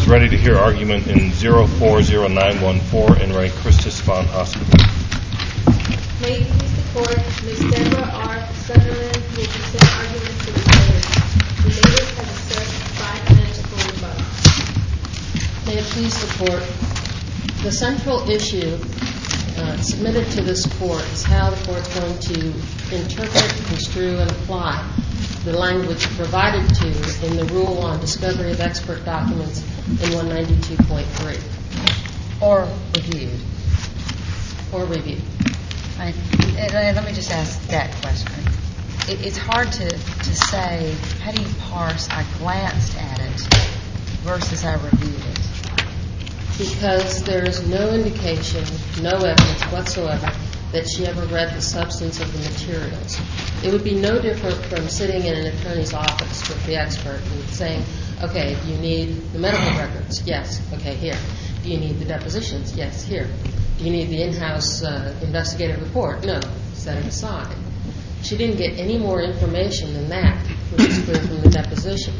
ready to hear argument in 040914 in Re Christus Spohn Hospital. May it please the Court, Ms. Deborah R. Sunderland will present arguments to the Mayor. The Mayor has assessed 5 minutes for rebuttal. May it please the Court, the central issue submitted to this Court is how the Court is going to interpret, construe, and apply the language provided to in the rule on discovery of expert documents in 192.3. Or reviewed. Or reviewed. Let me just ask that question. It's hard to say, how do you parse I glanced at it versus I reviewed it? Because there is no indication, no evidence whatsoever that she ever read the substance of the materials. It would be no different from sitting in an attorney's office with the expert and saying, okay, do you need the medical records? Yes. Okay, here. Do you need the depositions? Yes, here. Do you need the in-house investigative report? No. Set it aside. She didn't get any more information than that, which is clear from the deposition.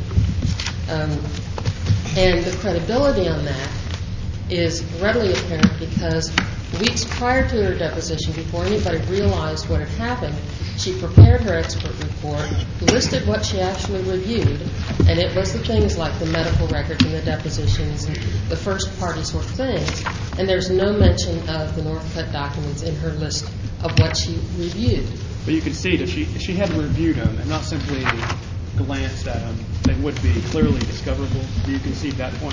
And the credibility on that is readily apparent because weeks prior to her deposition, before anybody realized what had happened, she prepared her expert report, listed what she actually reviewed, and it was the things like the medical records and the depositions and the first party sort of things, and there's no mention of the Northcutt documents in her list of what she reviewed. But you can see that if she had reviewed them and not simply glanced at them, they would be clearly discoverable. Do you concede that point?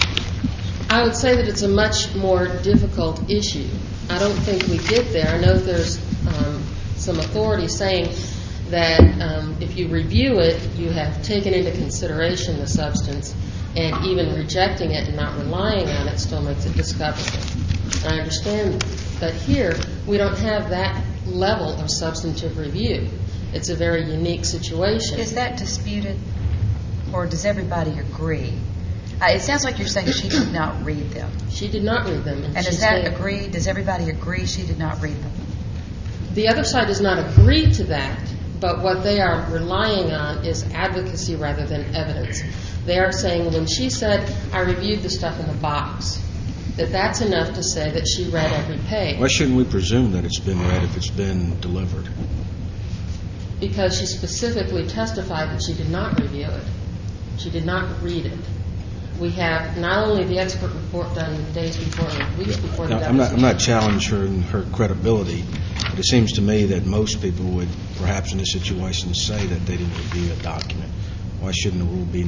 I would say that it's a much more difficult issue. I don't think we get there. I know there's some authority saying that if you review it, you have taken into consideration the substance, and even rejecting it and not relying on it still makes it discoverable. I understand that here we don't have that level of substantive review. It's a very unique situation. Is that disputed, or does everybody agree? It sounds like you're saying she did not read them. She did not read them. And does that agree? Does everybody agree she did not read them? The other side does not agree to that, but what they are relying on is advocacy rather than evidence. They are saying when she said, I reviewed the stuff in the box, that that's enough to say that she read every page. Why shouldn't we presume that it's been read if it's been delivered? Because she specifically testified that she did not review it. She did not read it. We have not only the expert report done days before or weeks before the deposition. I'm not challenging her credibility, but it seems to me that most people would perhaps in this situation say that they didn't review a document. Why shouldn't the rule be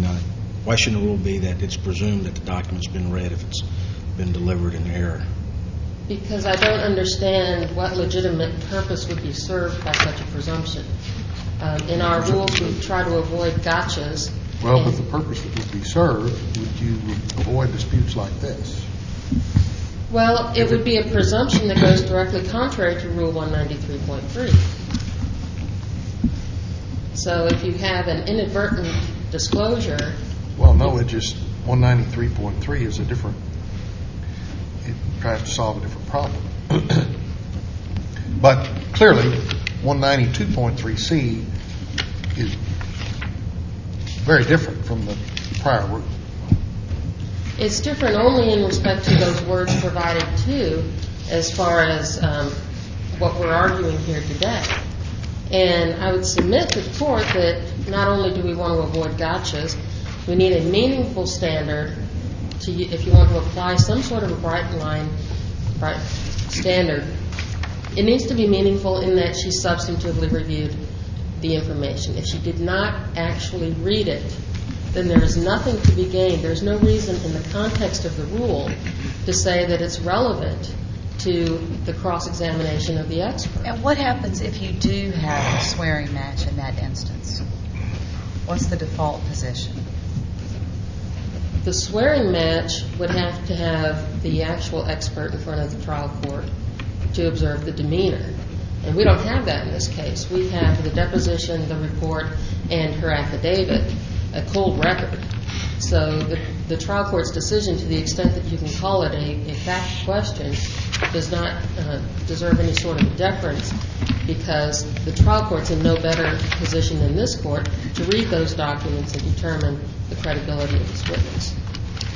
that it's presumed that the document's been read if it's been delivered in error? Because I don't understand what legitimate purpose would be served by such a presumption. In our rules, we try to avoid gotchas. Well, but the purpose that would be served, would you avoid disputes like this? Well, it would be a presumption that goes directly contrary to Rule 193.3. So if you have an inadvertent disclosure... Well, no, it just 193.3 is a different... It tries to solve a different problem. But clearly, 192.3c is very different from the prior rule. It's different only in respect to those words provided to as far as what we're arguing here today. And I would submit to the Court that not only do we want to avoid gotchas, we need a meaningful standard if you want to apply some sort of a bright standard. It needs to be meaningful in that she substantively reviewed the information. If she did not actually read it, then there is nothing to be gained. There's no reason in the context of the rule to say that it's relevant to the cross-examination of the expert. And what happens if you do have a swearing match in that instance? What's the default position? The swearing match would have to have the actual expert in front of the trial court to observe the demeanor. And we don't have that in this case. We have the deposition, the report, and her affidavit, a cold record. So the trial court's decision, to the extent that you can call it a fact question, does not deserve any sort of deference because the trial court's in no better position than this court to read those documents and determine the credibility of this witness.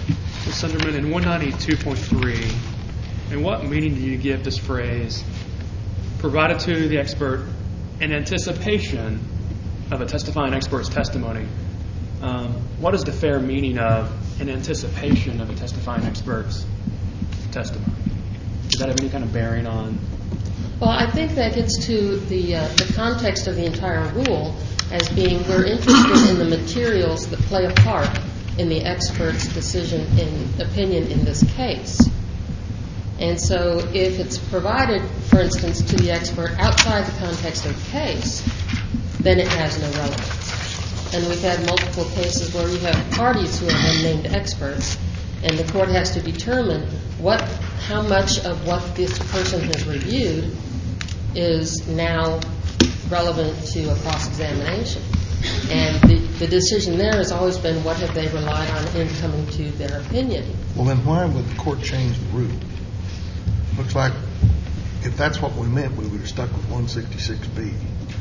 Ms. Sunderman, in 192.3, and what meaning do you give this phrase, provided to the expert in anticipation of a testifying expert's testimony? What is the fair meaning of in anticipation of a testifying expert's testimony? Does that have any kind of bearing on? Well, I think that gets to the context of the entire rule as being we're interested in the materials that play a part in the expert's decision and opinion in this case. And so if it's provided, for instance, to the expert outside the context of the case, then it has no relevance. And we've had multiple cases where you have parties who are unnamed experts, and the court has to determine how much of what this person has reviewed is now relevant to a cross-examination. And the decision there has always been what have they relied on in coming to their opinion. Well, then why would the court change the rule? Looks like if that's what we meant, we would have stuck with 166B.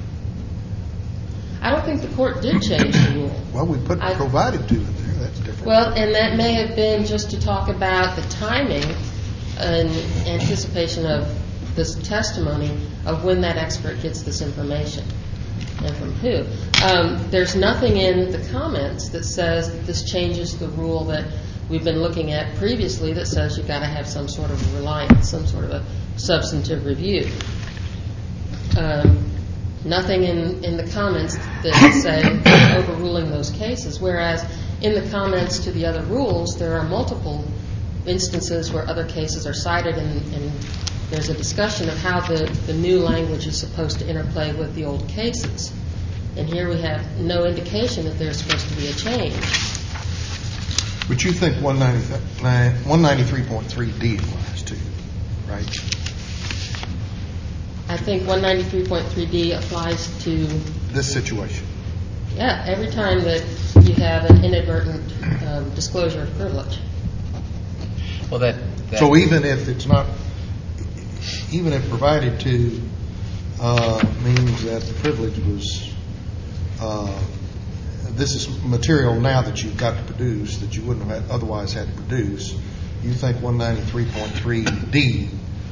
I don't think the court did change the rule. Well, we put provided to in there. That's different. Well, and that may have been just to talk about the timing and anticipation of this testimony of when that expert gets this information and from who. There's nothing in the comments that says that this changes the rule that we've been looking at previously that says you've got to have some sort of reliance, some sort of a substantive review. Nothing in the comments that say overruling those cases, whereas in the comments to the other rules, there are multiple instances where other cases are cited and there's a discussion of how the new language is supposed to interplay with the old cases. And here we have no indication that there's supposed to be a change. But you think 193.3D applies to you, right? I think 193.3D applies to this situation. Yeah, every time that you have an inadvertent disclosure of privilege. Well, that so even if it's not, even if provided to means that the privilege was, this is material now that you've got to produce that you wouldn't have otherwise had to produce, you think 193.3D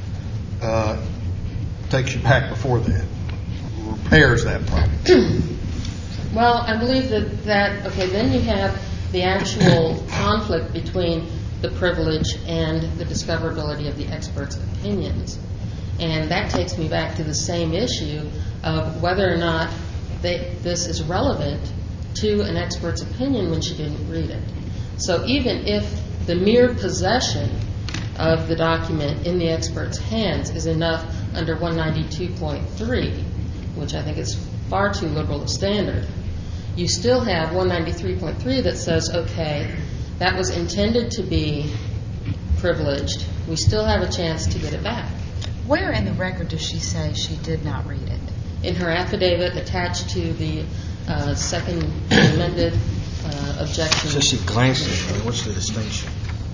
takes you back before that, repairs that problem? Well, I believe that okay, then you have the actual conflict between the privilege and the discoverability of the expert's opinions. And that takes me back to the same issue of whether or not this is relevant to an expert's opinion when she didn't read it. So even if the mere possession of the document in the expert's hands is enough under 192.3, which I think is far too liberal a standard, you still have 193.3 that says, okay, that was intended to be privileged. We still have a chance to get it back. Where in the record does she say she did not read it? In her affidavit attached to the second amended objection. So she glanced at it. What's the distinction?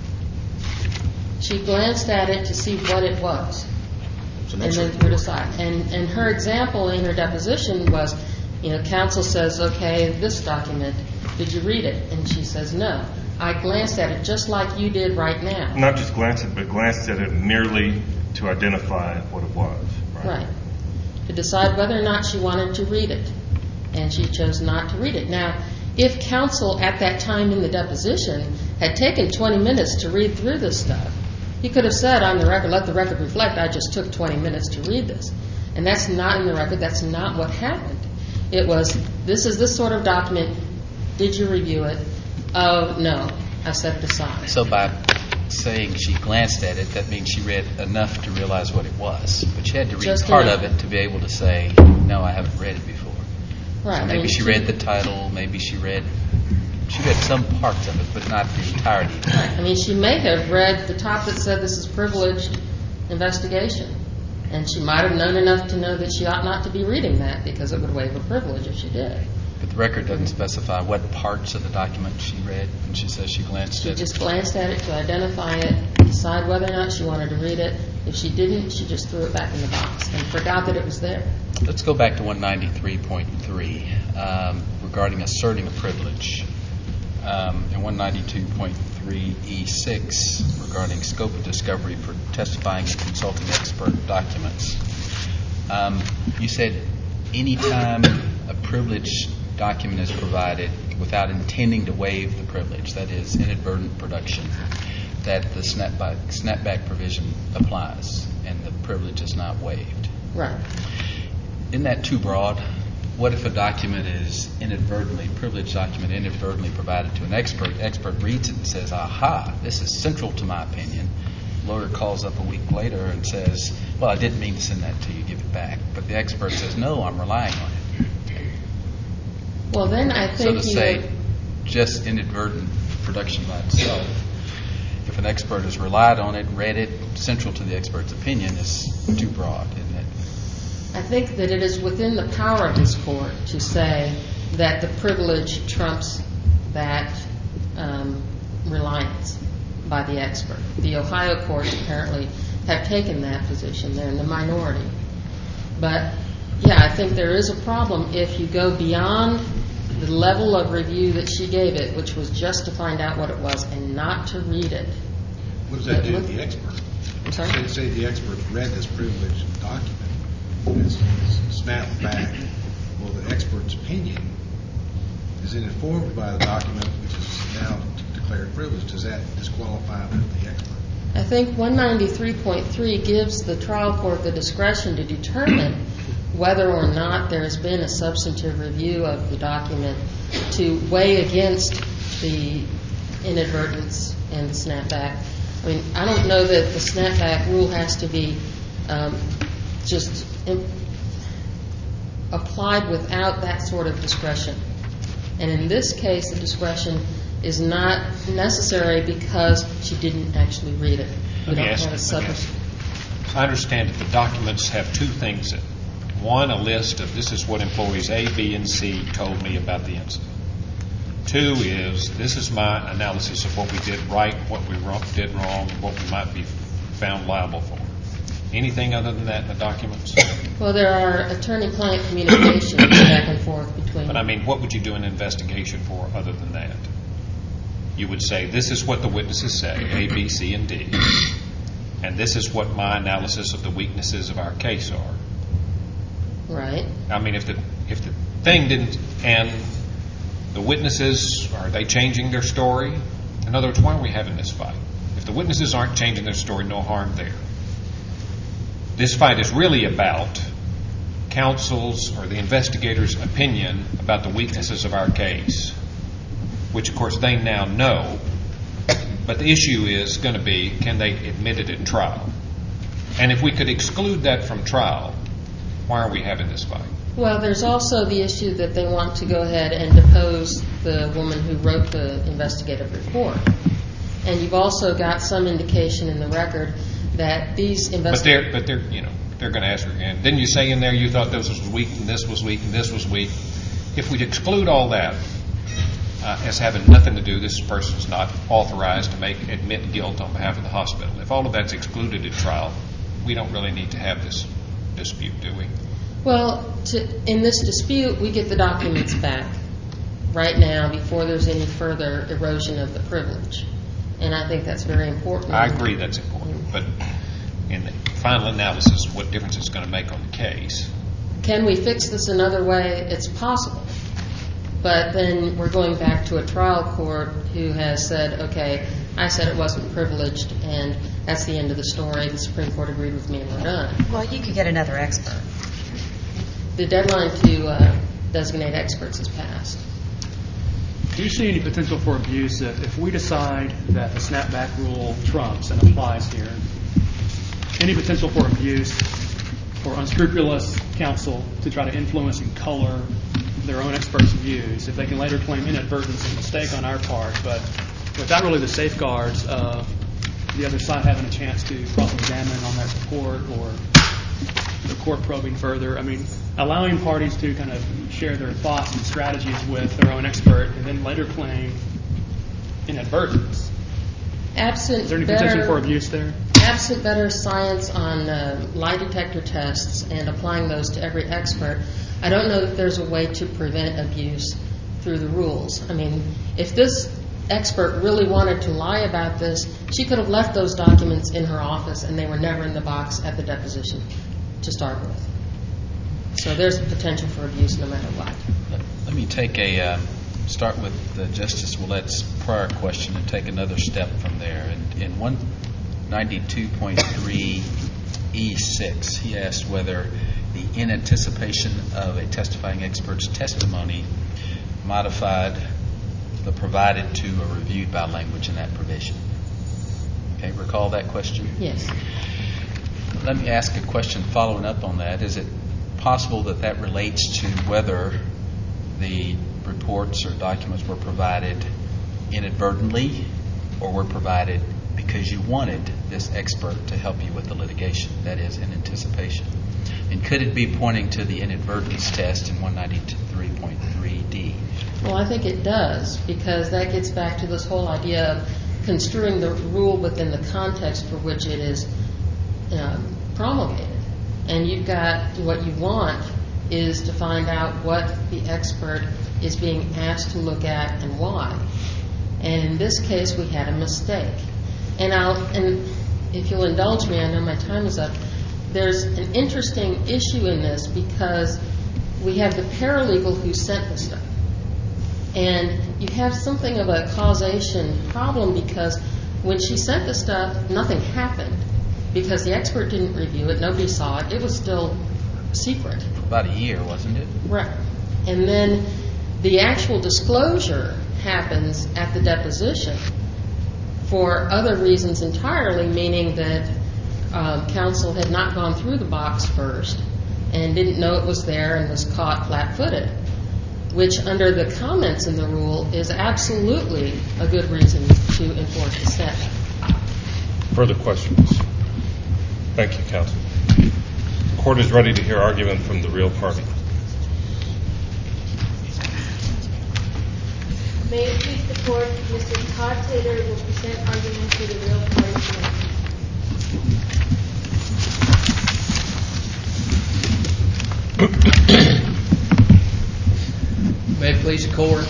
She glanced at it to see what it was and then to decide. And her example in her deposition was, counsel says, okay, this document, did you read it? And she says, no. I glanced at it just like you did right now. Not just glanced at it, but glanced at it merely to identify what it was. Right. To decide whether or not she wanted to read it. And she chose not to read it. Now, if counsel at that time in the deposition had taken 20 minutes to read through this stuff, he could have said on the record, let the record reflect, I just took 20 minutes to read this. And that's not in the record. That's not what happened. It was, this is this sort of document. Did you review it? Oh, no. I set it aside. So by saying she glanced at it, that means she read enough to realize what it was. But she had to read just part of it to be able to say, no, I haven't read it before. Right. So maybe she read the title, maybe she read some parts of it, but not the entirety. I mean, she may have read the top that said this is privileged investigation. And she might have known enough to know that she ought not to be reading that because it would waive her privilege if she did. But the record doesn't specify what parts of the document she read when she says she glanced at it. She just glanced at it to identify it, decide whether or not she wanted to read it. If she didn't, she just threw it back in the box and forgot that it was there. Let's go back to 193.3 regarding asserting a privilege. In 192.3, 2.3E6 regarding scope of discovery for testifying and consulting expert documents. You said anytime a privilege document is provided without intending to waive the privilege, that is inadvertent production, that the snapback provision applies and the privilege is not waived. Right. Isn't that too broad? What if a document is privileged document inadvertently provided to an expert reads it and says, aha, this is central to my opinion. Lawyer calls up a week later and says, well, I didn't mean to send that to you, give it back. But the expert says, no, I'm relying on it. Well, then I think So to say just inadvertent production by itself, if an expert has relied on it, read it, central to the expert's opinion, is too broad, isn't it? I think that it is within the power of this court to say that the privilege trumps that reliance by the expert. The Ohio courts apparently have taken that position. They're in the minority. But, yeah, I think there is a problem if you go beyond the level of review that she gave it, which was just to find out what it was and not to read it. What does that do to the expert? I'm sorry? Say the expert read this privileged document, it's snapped back. Well, the expert's opinion is informed by the document, which is now declared privileged. Does that disqualify the expert? I think 193.3 gives the trial court the discretion to determine whether or not there has been a substantive review of the document to weigh against the inadvertence and the snapback. I mean, I don't know that the snapback rule has to be just applied without that sort of discretion. And in this case, the discretion is not necessary because she didn't actually read it. We don't have a substantive. I understand that the documents have two things in it. One, a list of this is what employees A, B, and C told me about the incident. Two is this is my analysis of what we did right, what we did wrong, what we might be found liable for. Anything other than that in the documents? Well, there are attorney-client communications back and forth between. But I mean, what would you do an investigation for other than that? You would say this is what the witnesses say, A, B, C, and D, and this is what my analysis of the weaknesses of our case are. Right. I mean, if the thing didn't, and the witnesses, are they changing their story? In other words, why are we having this fight? If the witnesses aren't changing their story, no harm there. This fight is really about counsel's or the investigator's opinion about the weaknesses of our case, which, of course, they now know. But the issue is going to be, can they admit it in trial? And if we could exclude that from trial, why are we having this fight? Well, there's also the issue that they want to go ahead and depose the woman who wrote the investigative report. And you've also got some indication in the record that these investigators... But they're going to ask her again. Didn't you say in there you thought this was weak and this was weak and this was weak? If we exclude all that as having nothing to do, this person's not authorized to admit guilt on behalf of the hospital. If all of that's excluded at trial, we don't really need to have this dispute, do we? Well, in this dispute, we get the documents back right now before there's any further erosion of the privilege. And I think that's very important. I agree that's important. But in the final analysis, what difference it's going to make on the case? Can we fix this another way? It's possible. But then we're going back to a trial court who has said, okay, I said it wasn't privileged, and that's the end of the story. The Supreme Court agreed with me, and we're done. Well, you could get another expert. The deadline to designate experts has passed. Do you see any potential for abuse if we decide that the snapback rule trumps and applies here? Any potential for abuse for unscrupulous counsel to try to influence and color their own experts' views if they can later claim inadvertence and mistake on our part, but without really the safeguards of the other side having a chance to cross-examine on that report or the court probing further? I mean, allowing parties to kind of share their thoughts and strategies with their own expert and then later claim inadvertence. Is there any potential for abuse there? Absent better science on lie detector tests and applying those to every expert, I don't know that there's a way to prevent abuse through the rules. I mean, if this expert really wanted to lie about this, she could have left those documents in her office, and they were never in the box at the deposition to start with. So there's a potential for abuse no matter what. Let me start with Justice Ouellette's prior question and take another step from there. In 192.3E6, he asked whether the in anticipation of a testifying expert's testimony modified the provided to or reviewed by language in that provision. Okay, recall that question? Yes. Let me ask a question following up on that. Is it possible that that relates to whether the reports or documents were provided inadvertently or were provided because you wanted this expert to help you with the litigation, that is, in anticipation? And could it be pointing to the inadvertence test in 193.3D? Well, I think it does, because that gets back to this whole idea of construing the rule within the context for which it is promulgated. And you've got what you want is to find out what the expert is being asked to look at and why. And in this case, we had a mistake. And if you'll indulge me, I know my time is up. There's an interesting issue in this because we have the paralegal who sent the stuff. And you have something of a causation problem because when she sent the stuff, nothing happened because the expert didn't review it, nobody saw it, it was still secret. About a year, wasn't it? Right. And then the actual disclosure happens at the deposition for other reasons entirely, meaning that counsel had not gone through the box first and didn't know it was there and was caught flat-footed, which under the comments in the rule is absolutely a good reason to enforce the statute. Further questions? Thank you, counsel. The court is ready to hear argument from the real party. May it please the court, Mr. Todd Taylor will present argument for the real party tonight. May it please the court.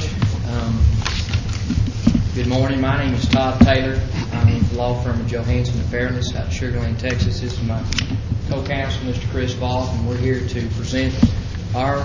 Good morning. My name is Todd Taylor. I'm with the law firm of Johansson & Fairness out of Sugar Land, Texas. This is my co-counsel, Mr. Chris Voth, and we're here to present our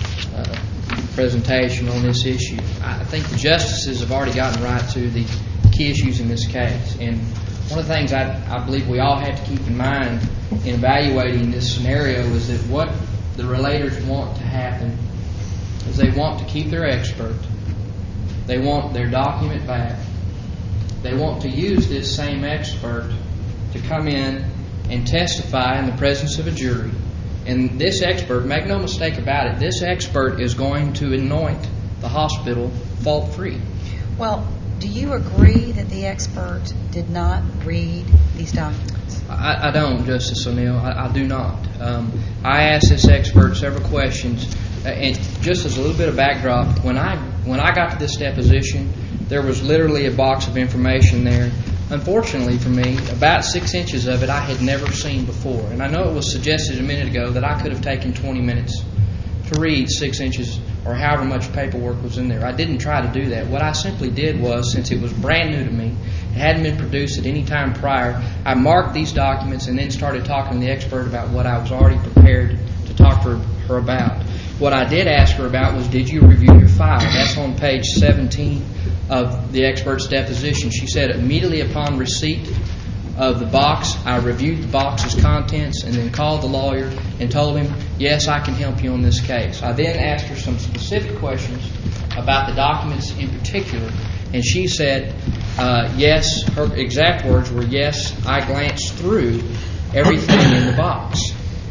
presentation on this issue. I think the justices have already gotten right to the key issues in this case. And one of the things I believe we all have to keep in mind in evaluating this scenario is that what the relators want to happen is they want to keep their expert. They want their document back. They want to use this same expert to come in and testify in the presence of a jury. And this expert, make no mistake about it, this expert is going to anoint the hospital fault-free. Well, do you agree that the expert did not read these documents? I don't, Justice O'Neill. I do not. I asked this expert several questions. And just as a little bit of backdrop, when I got to this deposition, there was literally a box of information there. Unfortunately for me, about 6 inches of it I had never seen before. And I know it was suggested a minute ago that I could have taken 20 minutes to read 6 inches or however much paperwork was in there. I didn't try to do that. What I simply did was, since it was brand new to me, it hadn't been produced at any time prior, I marked these documents and then started talking to the expert about what I was already prepared to talk to her about. What I did ask her about was, did you review your file? That's on page 17 of the expert's deposition. She said, immediately upon receipt of the box, I reviewed the box's contents and then called the lawyer and told him, yes, I can help you on this case. I then asked her some specific questions about the documents in particular, and she said, yes, her exact words were, yes, I glanced through everything in the box.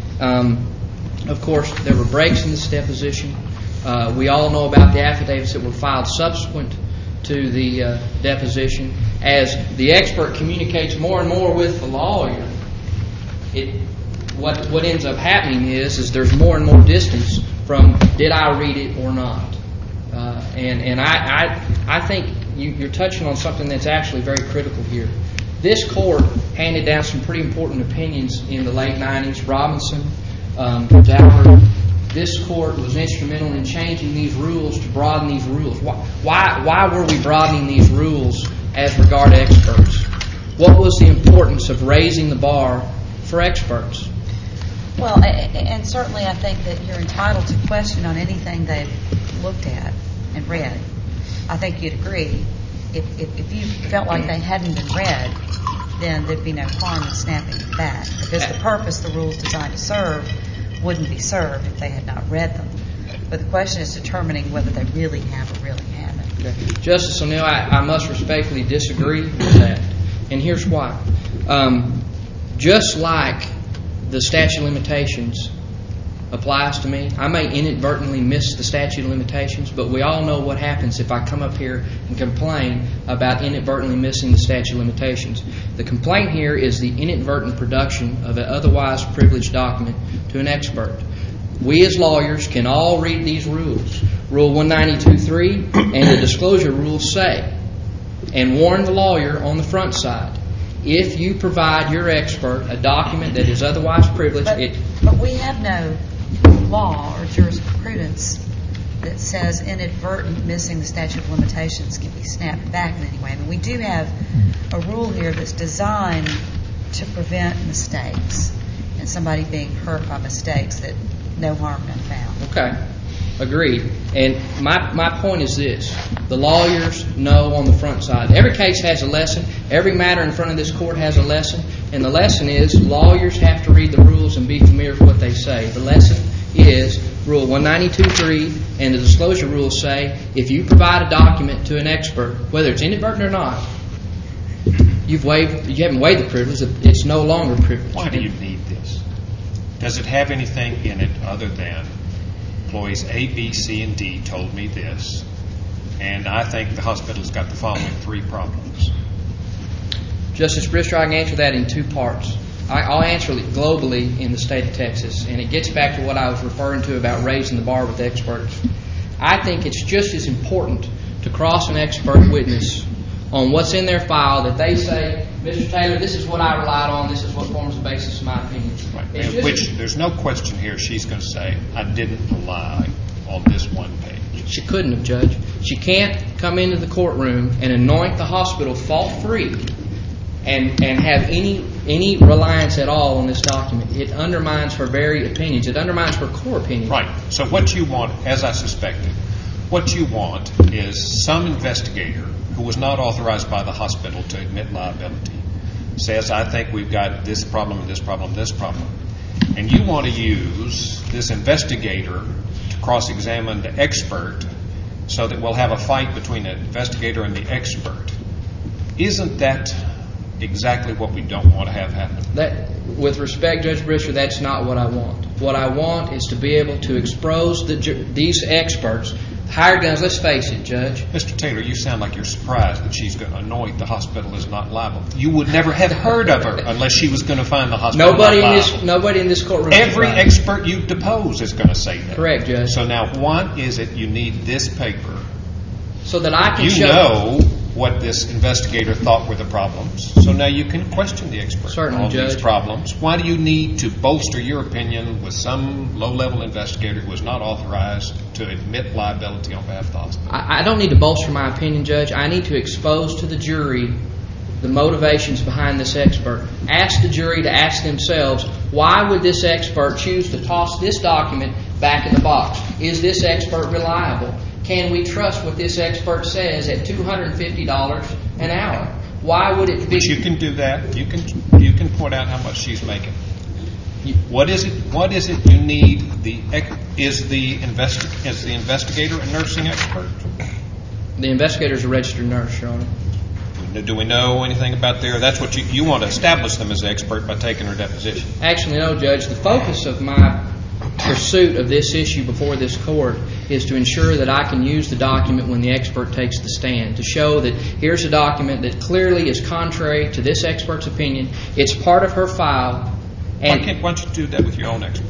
Of course, there were breaks in this deposition. We all know about the affidavits that were filed subsequent to the deposition. As the expert communicates more and more with the lawyer, what ends up happening is there's more and more distance from did I read it or not. And I think you're touching on something that's actually very critical here. This court handed down some pretty important opinions in the late 90s. Robinson, Daubert. This court court was instrumental in changing these rules to broaden these rules. Why were we broadening these rules as regard to experts? What was the importance of raising the bar for experts? Well, and certainly I think that you're entitled to question on anything they've looked at and read. I think you'd agree. If you felt like they hadn't been read, then there'd be no harm in snapping them back, because the purpose the rule's designed to serve wouldn't be served if they had not read them. But the question is determining whether they really have or really haven't. Okay. Justice O'Neill, I must respectfully disagree with that, and here's why. Just like the statute of limitations applies to me, I may inadvertently miss the statute of limitations, but we all know what happens if I come up here and complain about inadvertently missing the statute of limitations. The complaint here is the inadvertent production of an otherwise privileged document to an expert. We as lawyers can all read these rules. Rule 192.3 and the disclosure rules say, and warn the lawyer on the front side, if you provide your expert a document that is otherwise privileged... But we have no law or jurisprudence that says inadvertent missing the statute of limitations can be snapped back in any way. I mean, we do have a rule here that's designed to prevent mistakes and somebody being hurt by mistakes that no harm been found. Okay, agreed. And my point is this. The lawyers know on the front side. Every case has a lesson. Every matter in front of this court has a lesson. And the lesson is lawyers have to read the rules and be familiar with what they say. The lesson is Rule 192.3 and the disclosure rules say if you provide a document to an expert, whether it's inadvertent or not, you haven't waived the privilege. It's no longer privileged. Why do you need this? Does it have anything in it other than employees A, B, C, and D told me this, and I think the hospital's got the following 3 problems? Justice Brister, I can answer that in 2 parts. I'll answer it globally in the state of Texas, and it gets back to what I was referring to about raising the bar with experts. I think it's just as important to cross an expert witness on what's in their file that they say, Mr. Taylor, this is what I relied on, this is what forms the basis of my opinion. Right. Which there's no question here she's going to say, I didn't rely on this one page. She couldn't have, Judge. She can't come into the courtroom and anoint the hospital fault-free and have any reliance at all on this document. It undermines her very opinions. It undermines her core opinion. Right. So what you want, as I suspected, what you want is some investigator who was not authorized by the hospital to admit liability says, I think we've got this problem, this problem, this problem. And you want to use this investigator to cross-examine the expert so that we'll have a fight between the investigator and the expert. Isn't that exactly what we don't want to have happen? With respect, Judge Brister, that's not what I want. What I want is to be able to expose these experts, hired guns. Let's face it, Judge. Mr. Taylor, you sound like you're surprised that she's going to anoint the hospital as not liable. You would never have heard of her unless she was going to find the hospital not liable. Nobody in this courtroom. Every expert you depose is going to say that. Correct, Judge. So now, why is it you need this paper? So that I can show. You know what this investigator thought were the problems. So now you can question the expert on these problems. Why do you need to bolster your opinion with some low-level investigator who is not authorized to admit liability on behalf of the hospital? I don't need to bolster my opinion, Judge. I need to expose to the jury the motivations behind this expert. Ask the jury to ask themselves, why would this expert choose to toss this document back in the box? Is this expert reliable? Can we trust what this expert says at $250 an hour? Why would it be? But you can do that. You can point out how much she's making. What is it you need? Is the investigator a nursing expert? The investigator is a registered nurse, Your Honor. Do we know anything about there? That's what you want to establish them as an expert by taking her deposition. Actually, no, Judge. The focus of my pursuit of this issue before this court is to ensure that I can use the document when the expert takes the stand, to show that here's a document that clearly is contrary to this expert's opinion. It's part of her file. Why don't you do that with your own expert?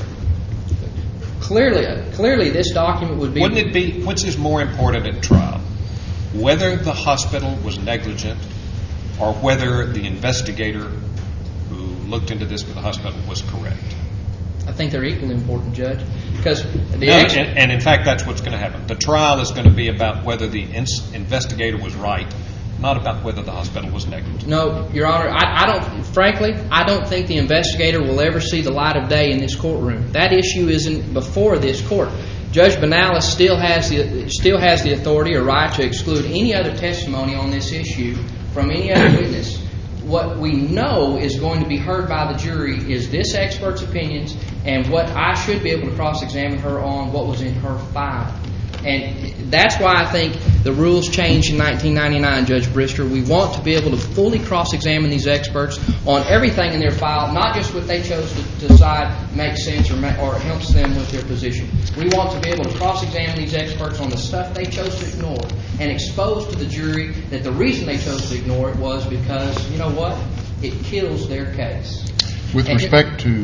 Clearly, this document would be... Wouldn't it be, which is more important at trial, whether the hospital was negligent or whether the investigator who looked into this for the hospital was correct? I think they're equally important, Judge, because and in fact, that's what's going to happen. The trial is going to be about whether the investigator was right, not about whether the hospital was negligent. No, Your Honor, frankly, I don't think the investigator will ever see the light of day in this courtroom. That issue isn't before this court. Judge Benalis still has the authority or right to exclude any other testimony on this issue from any other witness. What we know is going to be heard by the jury is this expert's opinions and what I should be able to cross-examine her on, what was in her file. And that's why I think the rules changed in 1999, Judge Brister. We want to be able to fully cross-examine these experts on everything in their file, not just what they chose to decide makes sense or helps them with their position. We want to be able to cross-examine these experts on the stuff they chose to ignore and expose to the jury that the reason they chose to ignore it was because, you know what, it kills their case. With respect to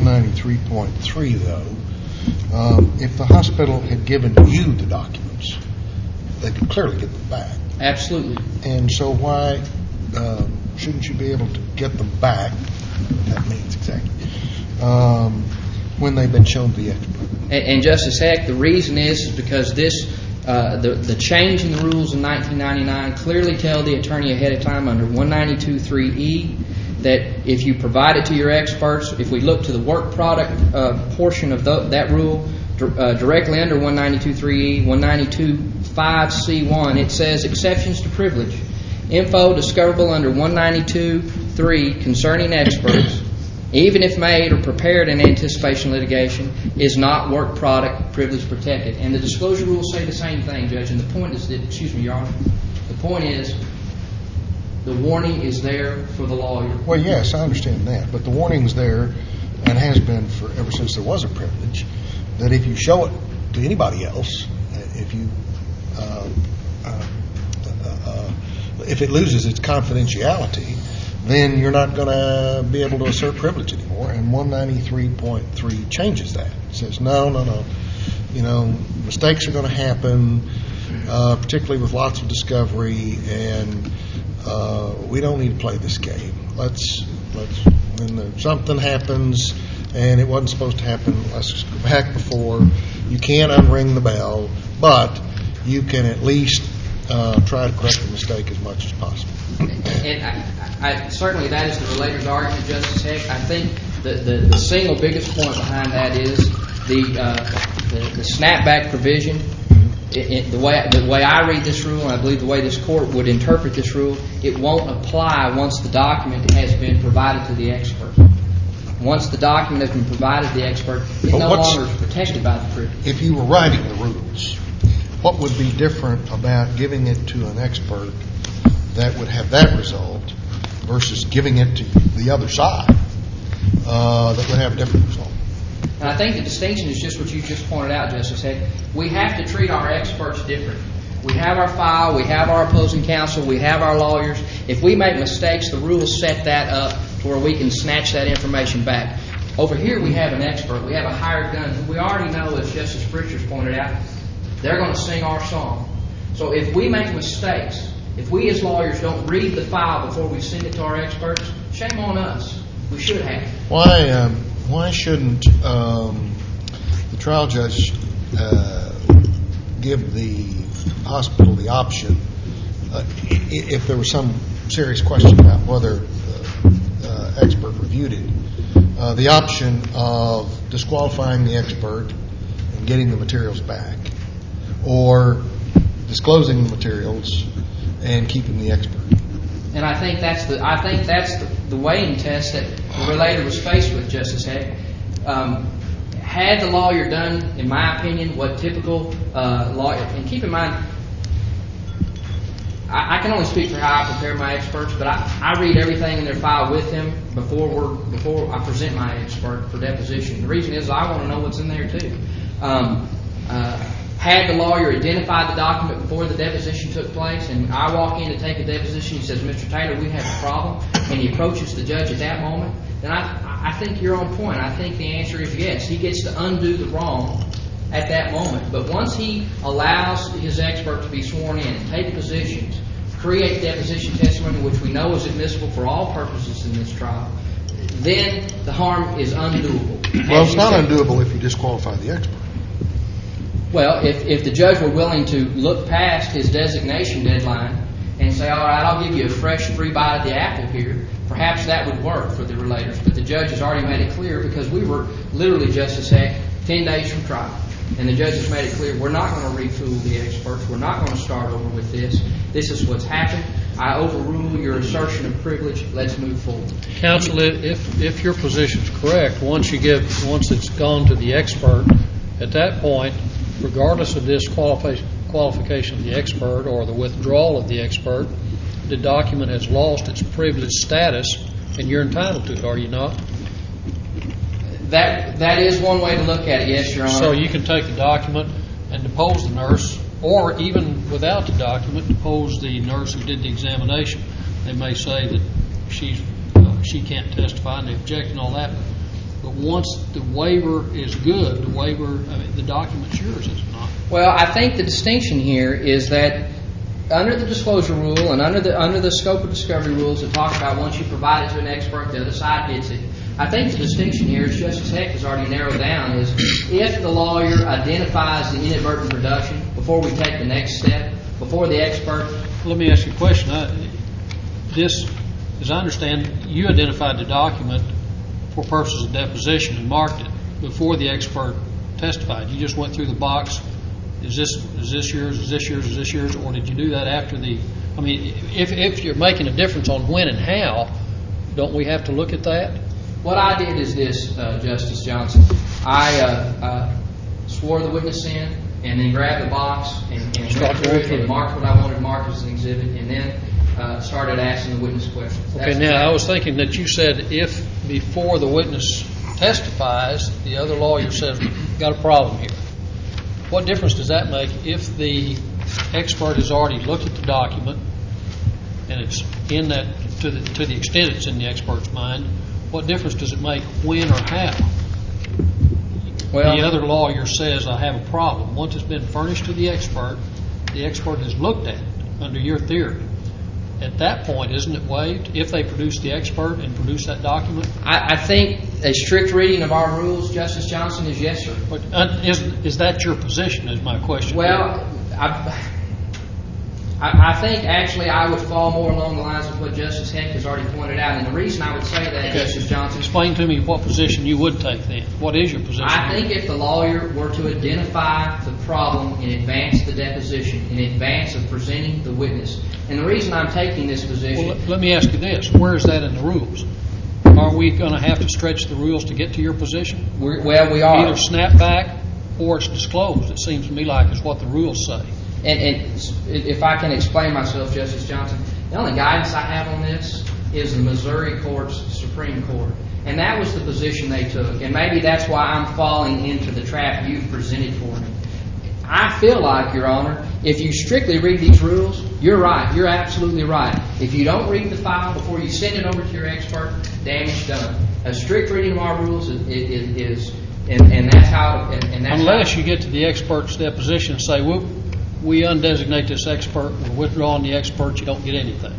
193.3, though, if the hospital had given you the documents, they could clearly get them back. Absolutely. And so why shouldn't you be able to get them back, that means exactly, when they've been shown the expert? And Justice Heck, the reason is because the change in the rules in 1999 clearly tell the attorney ahead of time under 192.3E that if you provide it to your experts, if we look to the work product portion of that rule, directly under 192.3E, 192.5C1, it says exceptions to privilege. Info discoverable under 192.3 concerning experts, even if made or prepared in anticipation litigation, is not work product privilege protected. And the disclosure rules say the same thing, Judge. And the point is that, excuse me, Your Honor, the point is the warning is there for the lawyer. Well, yes, I understand that. But the warning's there and has been for ever since there was a privilege, that if you show it to anybody else, if it loses its confidentiality, then you're not going to be able to assert privilege anymore. And 193.3 changes that. It says, no. You know, mistakes are going to happen, particularly with lots of discovery, and we don't need to play this game. Let's when something happens and it wasn't supposed to happen, let's go back before. You can't unring the bell, but you can at least try to correct the mistake as much as possible. And I certainly that is the relator's argument, Justice Heck. I think the single biggest point behind that is the snapback provision. The way I read this rule, and I believe the way this court would interpret this rule, it won't apply once the document has been provided to the expert. Once the document has been provided to the expert, it no longer is protected by the privilege. If you were writing the rules, what would be different about giving it to an expert that would have that result versus giving it to the other side that would have a different result? And I think the distinction is just what you just pointed out, Justice Heck. We have to treat our experts different. We have our file, we have our opposing counsel, we have our lawyers. If we make mistakes, the rules set that up to where we can snatch that information back. Over here we have an expert, we have a hired gun who we already know, as Justice Pritchard's pointed out, they're going to sing our song. So if we make mistakes, if we as lawyers don't read the file before we send it to our experts, shame on us. We should have. Why shouldn't the trial judge give the hospital the option, if there was some serious question about whether the expert reviewed it, the option of disqualifying the expert and getting the materials back, or disclosing the materials and keeping the expert? And I think that's the weighing test that the relator was faced with, Justice Heck. Had the lawyer done, in my opinion, what typical lawyer, and keep in mind, I can only speak for how I prepare my experts, but I read everything in their file with them before I present my expert for deposition. The reason is I want to know what's in there too. Had the lawyer identified the document before the deposition took place, and I walk in to take a deposition, he says, Mr. Taylor, we have a problem, and he approaches the judge at that moment, then I think you're on point. I think the answer is yes. He gets to undo the wrong at that moment. But once he allows his expert to be sworn in and take positions, create deposition testimony, which we know is admissible for all purposes in this trial, then the harm is undoable. Well, it's not undoable if you disqualify the expert. Well, if the judge were willing to look past his designation deadline and say, all right, I'll give you a fresh free bite of the apple here, perhaps that would work for the relators. But the judge has already made it clear, because we were literally, Justice Heck, 10 days from trial. And the judge has made it clear, we're not going to retool the experts. We're not going to start over with this. This is what's happened. I overrule your assertion of privilege. Let's move forward. Counsel, if your position is correct, once it's gone to the expert, at that point, regardless of this qualification of the expert or the withdrawal of the expert, the document has lost its privileged status, and you're entitled to it, are you not? That is one way to look at it, yes, Your Honor. So you can take the document and depose the nurse, or even without the document, depose the nurse who did the examination. They may say that she can't testify and they object and all that. But once the waiver is good, the document's yours, is it not? Well, I think the distinction here is that under the disclosure rule and under the scope of discovery rules that talk about once you provide it to an expert, the other side gets it. I think the distinction here, as Justice Heck has already narrowed down, is if the lawyer identifies the inadvertent production before we take the next step, before the expert. Let me ask you a question. This, as I understand, you identified the document for purposes of deposition and marked it before the expert testified. You just went through the box. Is this yours? Is this yours? Is this yours? Or did you do that after the? I mean, if you're making a difference on when and how, don't we have to look at that? What I did is this, Justice Johnson. I swore the witness in, and then grabbed the box and went through it and marked what I wanted marked as an exhibit, and then started asking the witness questions. Okay, now I was thinking that you said if before the witness testifies, the other lawyer says, got a problem here. What difference does that make if the expert has already looked at the document and it's in that, to the extent it's in the expert's mind, what difference does it make when or how? Well, the other lawyer says, I have a problem. Once it's been furnished to the expert has looked at it under your theory. At that point, isn't it waived if they produce the expert and produce that document? I think a strict reading of our rules, Justice Johnson, is yes, sir. But is that your position, is my question? Well, I think actually I would fall more along the lines of what Justice Heck has already pointed out. And the reason I would say that, Justice Johnson... Explain to me what position you would take then. What is your position? I think if the lawyer were to identify the problem in advance of the deposition, in advance of presenting the witness, and the reason I'm taking this position... Well, let me ask you this. Where is that in the rules? Are we going to have to stretch the rules to get to your position? We are. Either snap back or it's disclosed, it seems to me like is what the rules say. And if I can explain myself, Justice Johnson, the only guidance I have on this is the Missouri Court's Supreme Court. And that was the position they took. And maybe that's why I'm falling into the trap you've presented for me. I feel like, Your Honor, if you strictly read these rules, you're right. You're absolutely right. If you don't read the file before you send it over to your expert, damage done. A strict reading of our rules is and that's how... Unless you get to the expert's deposition and say, whoop, we undesignate this expert, we're withdrawing the expert, you don't get anything.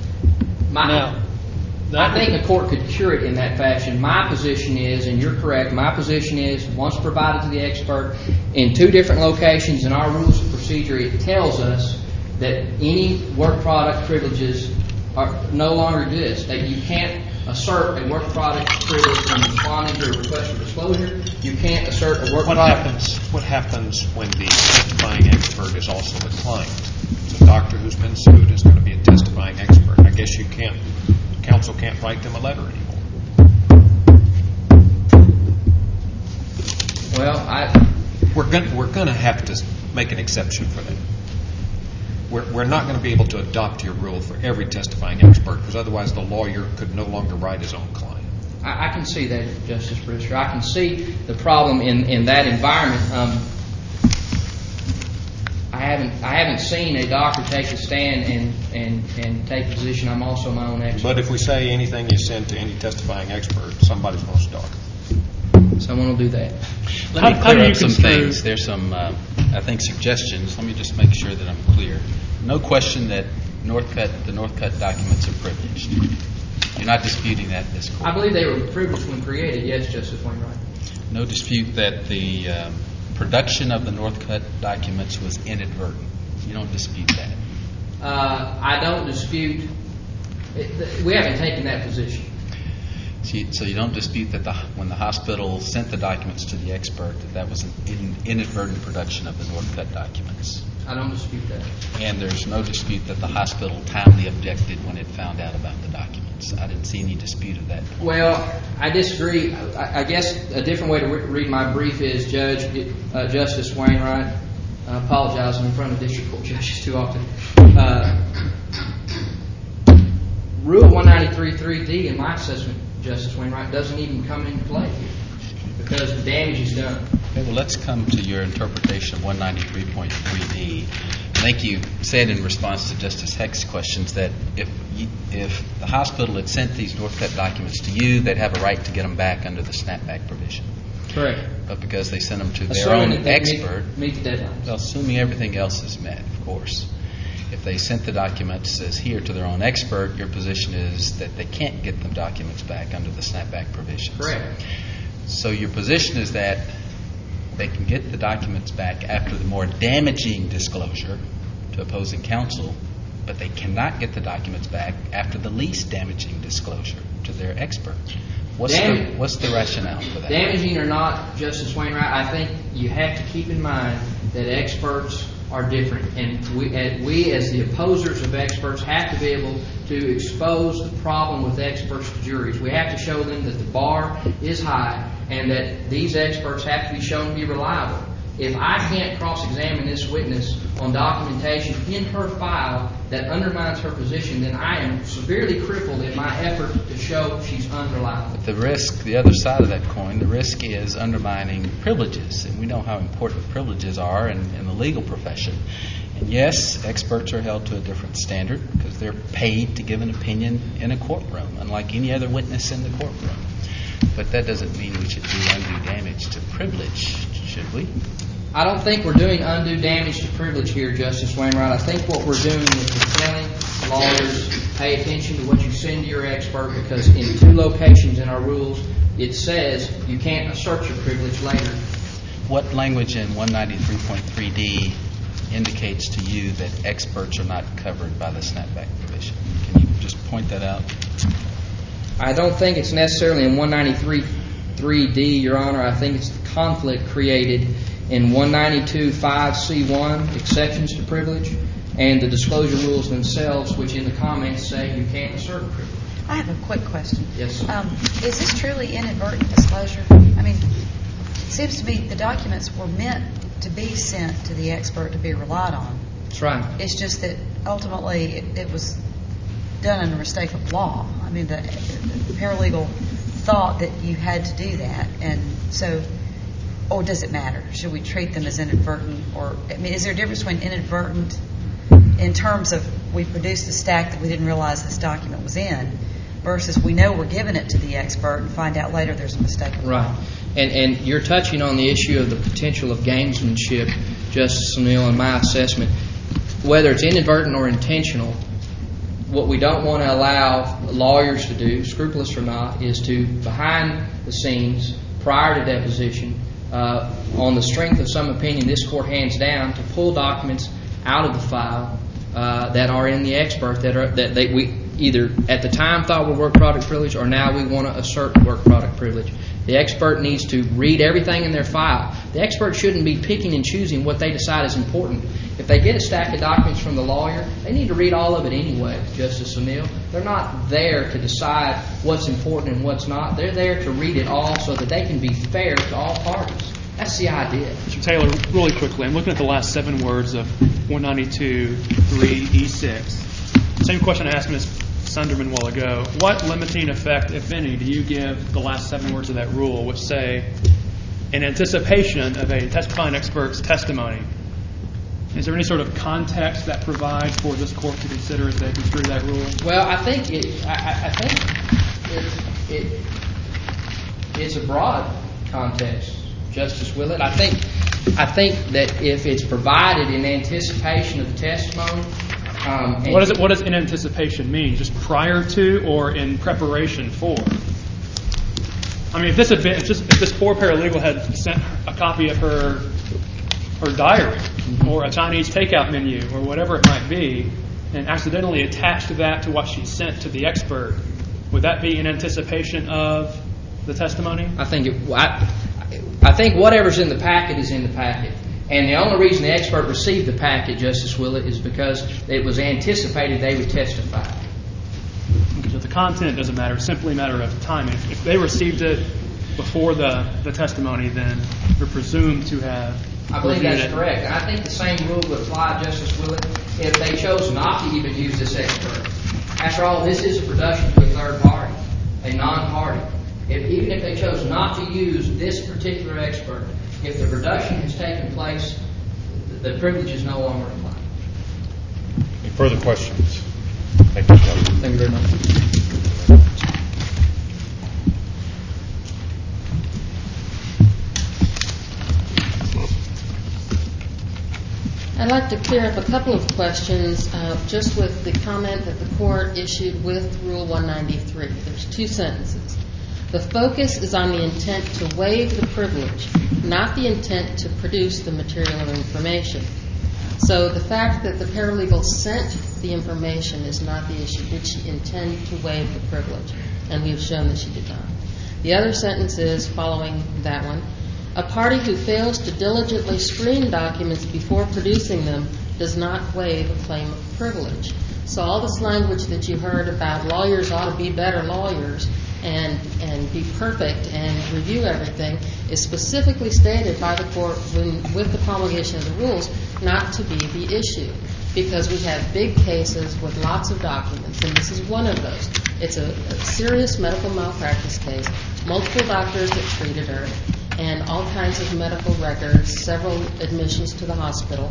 I think a court could cure it in that fashion. My position is, and you're correct, my position is once provided to the expert in 2 different locations in our rules of procedure, it tells us that any work product privileges no longer exist. That you can't assert a work product privilege when responding to a request for disclosure. You can't assert a work product. What happens when the testifying expert is also the client? The doctor who's been sued is going to be a testifying expert. I guess counsel can't write them a letter anymore. Well, we're going to have to make an exception for that. We're not going to be able to adopt your rule for every testifying expert because otherwise the lawyer could no longer write his own client. I can see that, Justice Brewster. I can see the problem in that environment. I haven't seen a doctor take a stand and take a position. I'm also my own expert. But if we say anything you send to any testifying expert, somebody's going to start. Someone will do that. Let me clear up some things. There's some, I think, suggestions. Let me just make sure that I'm clear. No question that the Northcutt documents are privileged. You're not disputing that in this court? I believe they were privileged when created, yes, Justice Wainwright. No dispute that the production of the Northcutt documents was inadvertent. You don't dispute that? I don't dispute. We haven't taken that position. So you don't dispute that when the hospital sent the documents to the expert, that was an inadvertent production of the Northcutt documents? I don't dispute that. And there's no dispute that the hospital timely objected when it found out about the documents? I didn't see any dispute of that point. Well, I disagree. I guess a different way to read my brief is, Justice Wainwright, I apologize in front of district court judges too often. Rule 193.3D in my assessment, Justice Wainwright, doesn't even come into play here because the damage is done. Okay, well, let's come to your interpretation of 193.3D. I think you said in response to Justice Heck's questions that if the hospital had sent these Northcutt documents to you, they'd have a right to get them back under the snapback provision. Correct. But because they sent them to their own expert, meet the deadlines. Well, assuming everything else is met, of course. If they sent the documents as here to their own expert, your position is that they can't get the documents back under the snapback provisions. Correct. So your position is that they can get the documents back after the more damaging disclosure to opposing counsel, but they cannot get the documents back after the least damaging disclosure to their expert. What's the rationale for that? Damaging or not, Justice Wainwright, I think you have to keep in mind that experts are different, and we as the opposers of experts have to be able to expose the problem with experts to juries. We have to show them that the bar is high and that these experts have to be shown to be reliable. If I can't cross-examine this witness on documentation in her file that undermines her position, then I am severely crippled in my effort to show she's unreliable. But the risk, the other side of that coin, the risk is undermining privileges. And we know how important privileges are in the legal profession. And yes, experts are held to a different standard because they're paid to give an opinion in a courtroom, unlike any other witness in the courtroom. But that doesn't mean we should do undue damage to privilege, should we? I don't think we're doing undue damage to privilege here, Justice Wainwright. I think what we're doing is we're telling lawyers, pay attention to what you send to your expert, because in 2 locations in our rules, it says you can't assert your privilege later. What language in 193.3D indicates to you that experts are not covered by the snapback provision? Can you just point that out? I don't think it's necessarily in 193.3D, Your Honor. I think it's the conflict created in 192.5C1, exceptions to privilege, and the disclosure rules themselves, which in the comments say you can't assert privilege. I have a quick question. Yes. Is this truly inadvertent disclosure? I mean, it seems to me the documents were meant to be sent to the expert to be relied on. That's right. It's just that ultimately it was done under mistake of law. I mean, the paralegal thought that you had to do that, and so, or does it matter? Should we treat them as inadvertent? Or, I mean, is there a difference between inadvertent in terms of we produced a stack that we didn't realize this document was in versus we know we're giving it to the expert and find out later there's a mistake of law? Right. And you're touching on the issue of the potential of gamesmanship, Justice O'Neill, in my assessment. Whether it's inadvertent or intentional, what we don't want to allow lawyers to do, scrupulous or not, is to, behind the scenes, prior to deposition, on the strength of some opinion this court hands down, to pull documents out of the file that are in the expert that we either at the time thought were work product privilege or now we want to assert work product privilege. The expert needs to read everything in their file. The expert shouldn't be picking and choosing what they decide is important. If they get a stack of documents from the lawyer, they need to read all of it anyway, Justice O'Neill. They're not there to decide what's important and what's not. They're there to read it all so that they can be fair to all parties. That's the idea. Mr. Taylor, really quickly, I'm looking at the last 7 words of 192.3E6. Same question I asked Ms. Sunderman a while ago. What limiting effect, if any, do you give the last 7 words of that rule, which say, in anticipation of a testifying expert's testimony? Is there any sort of context that provides for this court to consider as they construe that rule? Well, I think it's a broad context, Justice Willett. I think that if it's provided in anticipation of the testimony, What does in anticipation mean? Just prior to or in preparation for? I mean, if this poor paralegal had sent a copy of her diary or a Chinese takeout menu or whatever it might be, and accidentally attached that to what she sent to the expert, would that be in anticipation of the testimony? I think whatever's in the packet is in the packet. And the only reason the expert received the packet, Justice Willett, is because it was anticipated they would testify. So the content doesn't matter. It's simply a matter of timing. If they received it before the testimony, then they're presumed to have I believe reviewed that's it. correct. And I think the same rule would apply, Justice Willett, if they chose not to even use this expert. After all, this is a production to a third party, a non-party. Even if they chose not to use this particular expert, if the production has taken place, the privilege is no longer applied. Any further questions? Thank you, Counsel. Thank you very much. I'd like to clear up a couple of questions just with the comment that the court issued with Rule 193. There's two sentences. The focus is on the intent to waive the privilege, not the intent to produce the material or information. So the fact that the paralegal sent the information is not the issue. Did she intend to waive the privilege? And we have shown that she did not. The other sentence is, following that one, a party who fails to diligently screen documents before producing them does not waive a claim of privilege. So all this language that you heard about lawyers ought to be better lawyers and be perfect and review everything is specifically stated by the court with the promulgation of the rules not to be the issue, because we have big cases with lots of documents, and this is one of those. It's a serious medical malpractice case, multiple doctors that treated her, and all kinds of medical records, several admissions to the hospital.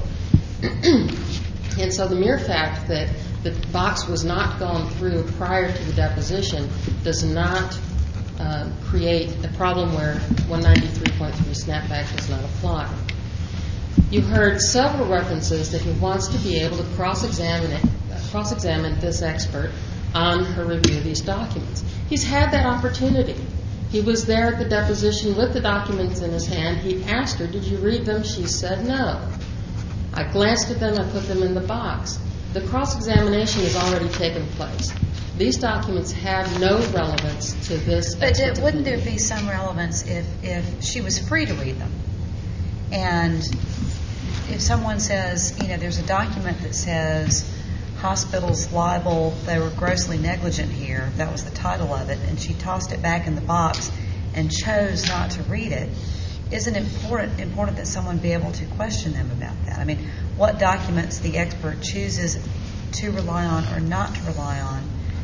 And so the mere fact that the box was not gone through prior to the deposition does not create a problem where 193.3 snapback does not apply. You heard several references that he wants to be able to cross-examine this expert on her review of these documents. He's had that opportunity. He was there at the deposition with the documents in his hand. He asked her, "Did you read them?" She said no. I glanced at them and put them in the box. The cross-examination has already taken place. These documents have no relevance to this. But wouldn't there be some relevance if she was free to read them? And if someone says, there's a document that says hospitals liable, they were grossly negligent here, that was the title of it, and she tossed it back in the box and chose not to read it, isn't it important that someone be able to question them about that? I mean, what documents the expert chooses to rely on or not to rely on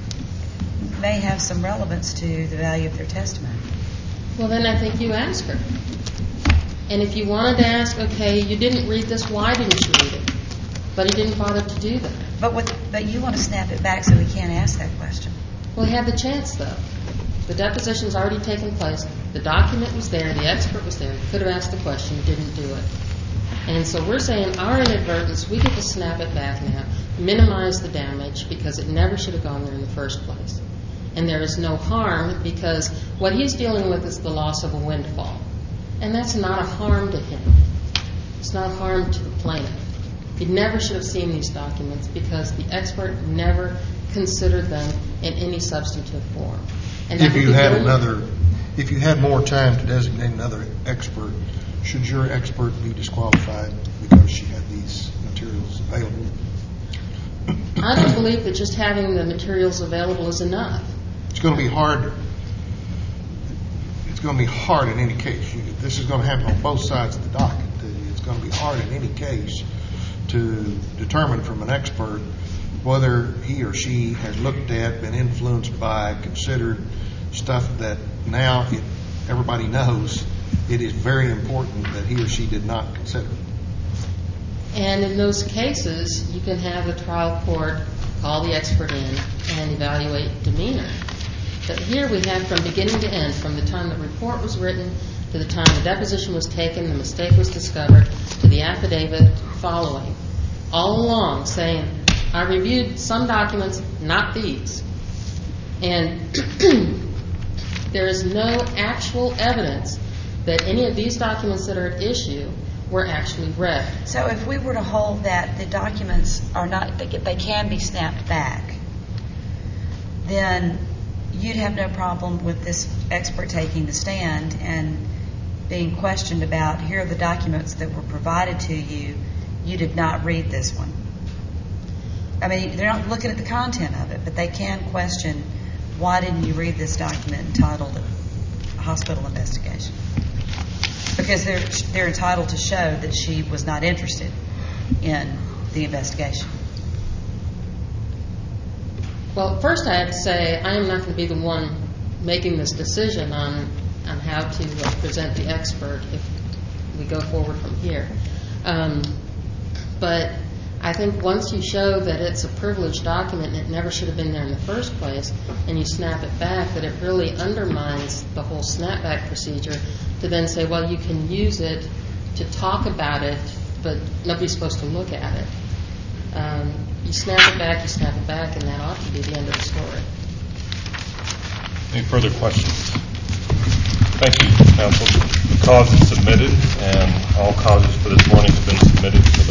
may have some relevance to the value of their testimony. Well, then I think you ask her. And if you wanted to ask, okay, you didn't read this, why didn't you read it? But he didn't bother to do that. But you want to snap it back so we can't ask that question. Well, he had the chance, though. The deposition's already taken place. The document was there. The expert was there. He could have asked the question. He didn't do it. And so we're saying our inadvertence, we get to snap it back now, minimize the damage, because it never should have gone there in the first place. And there is no harm, because what he's dealing with is the loss of a windfall. And that's not a harm to him. It's not a harm to the plaintiff. He never should have seen these documents because the expert never considered them in any substantive form. And if you had more time to designate another expert, should your expert be disqualified because she had these materials available? I don't believe that just having the materials available is enough. It's going to be hard. It's going to be hard in any case. This is going to happen on both sides of the docket. It's going to be hard in any case to determine from an expert whether he or she has looked at, been influenced by, considered stuff that now everybody knows it is very important that he or she did not consider. And in those cases, you can have the trial court call the expert in and evaluate demeanor. But here we have from beginning to end, from the time the report was written to the time the deposition was taken, the mistake was discovered, to the affidavit following, all along saying I reviewed some documents, not these. And there is no actual evidence that any of these documents that are at issue were actually read. So if we were to hold that the documents are not, they can be snapped back, then you'd have no problem with this expert taking the stand and being questioned about, here are the documents that were provided to you, you did not read this one. I mean, they're not looking at the content of it, but they can question, why didn't you read this document entitled Hospital Investigation? Because they're entitled to show that she was not interested in the investigation. Well, first I have to say I am not going to be the one making this decision on how to present the expert if we go forward from here. But I think once you show that it's a privileged document and it never should have been there in the first place, and you snap it back, that it really undermines the whole snapback procedure to then say, well, you can use it to talk about it, but nobody's supposed to look at it. You snap it back, and that ought to be the end of the story. Any further questions? Thank you, counsel. The cause is submitted, and all causes for this morning have been submitted. So